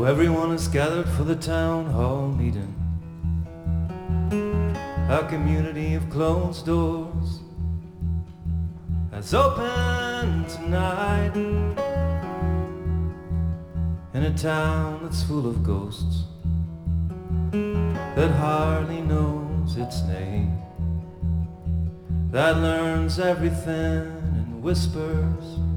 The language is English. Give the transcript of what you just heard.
everyone is gathered for the town hall meeting. A community of closed doors has opened tonight in a town that's full of ghosts that hardly knows its name, that learns everything in whispers